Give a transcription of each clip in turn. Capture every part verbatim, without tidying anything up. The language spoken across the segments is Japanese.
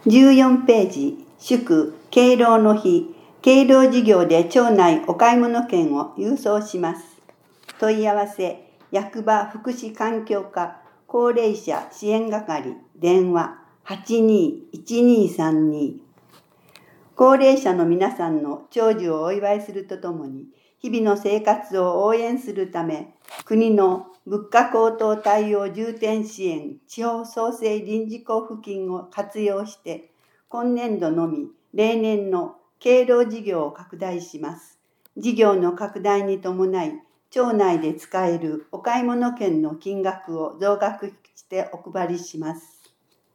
じゅうよんページ、祝敬老の日、敬老事業で町内お買い物券を郵送します。問い合わせ、役場福祉環境課高齢者支援係、電話 はちにーいちにーさんに。高齢者の皆さんの長寿をお祝いするとともに、日々の生活を応援するため、国の物価高騰対応重点支援地方創生臨時交付金を活用して、今年度のみ例年の敬老事業を拡大します。事業の拡大に伴い、町内で使えるお買い物券の金額を増額してお配りします。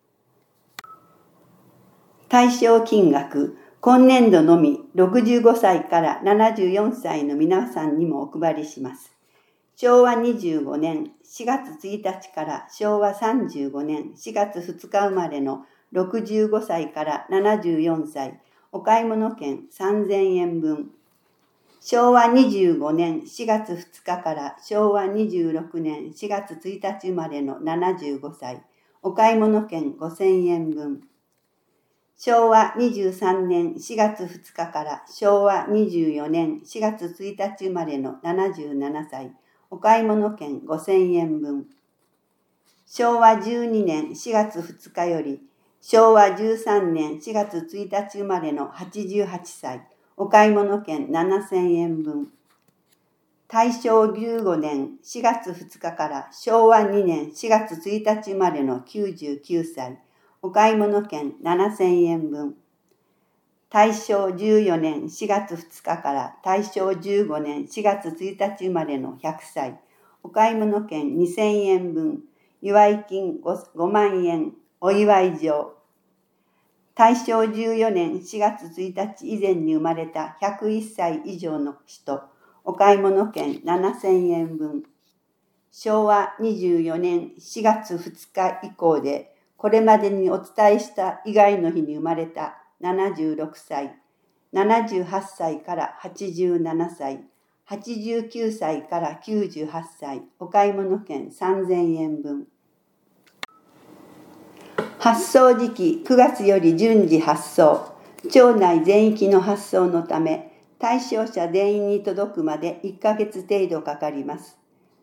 対象金額、今年度のみろくじゅうごさいからななじゅうよんさいの皆さんにもお配りします。しょうわにじゅうごねんしがつついたちからしょうわさんじゅうごねんしがつふつか生まれのろくじゅうごさいからななじゅうよんさい、お買い物券さんぜんえんぶん。しょうわにじゅうごねんしがつふつかからしょうわにじゅうろくねんしがつついたち生まれのななじゅうごさい、お買い物券ごせんえんぶん。しょうわにじゅうさんねんしがつふつかからしょうわにじゅうよねんしがつついたち生まれのななじゅうななさい、お買い物券ごせんえんぶん。しょうわじゅうにねんしがつふつかよりしょうわじゅうさんねんしがつついたち生まれのはちじゅうはっさい、お買い物券ななせんえんぶん。大正じゅうごねんしがつふつかからしょうわにねんしがつついたち生まれのきゅうじゅうきゅうさい、お買い物券ななせんえんぶん。大正じゅうよねんしがつふつかから大正じゅうごねんしがつついたち生まれのひゃくさい、お買い物券にせんえんぶん、祝い金 5, ごまんえん、お祝い状。大正じゅうよねんしがつついたち以前に生まれたひゃくいっさい以上の人、お買い物券ななせんえんぶん。しょうわにじゅうよねんしがつふつか以降で、これまでにお伝えした以外の日に生まれたななじゅうろくさい、ななじゅうはっさいからはちじゅうななさい、はちじゅうきゅうさいからきゅうじゅうはっさい、お買い物券さんぜんえんぶん。発送時期くがつより順次発送。町内全域の発送のため、対象者全員に届くまでいっかげつ程度かかります。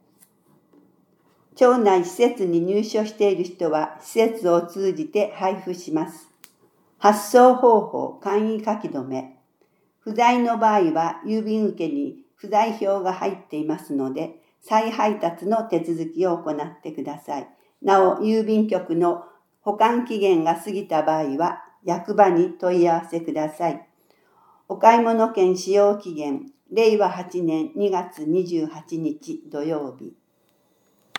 町内施設に入所している人は施設を通じて配布します。発送方法、簡易書き留め。不在の場合は郵便受けに不在票が入っていますので、再配達の手続きを行ってください。なお、郵便局の保管期限が過ぎた場合は役場に問い合わせください。お買い物券使用期限、れいわはちねんにがつにじゅうはちにち土曜日。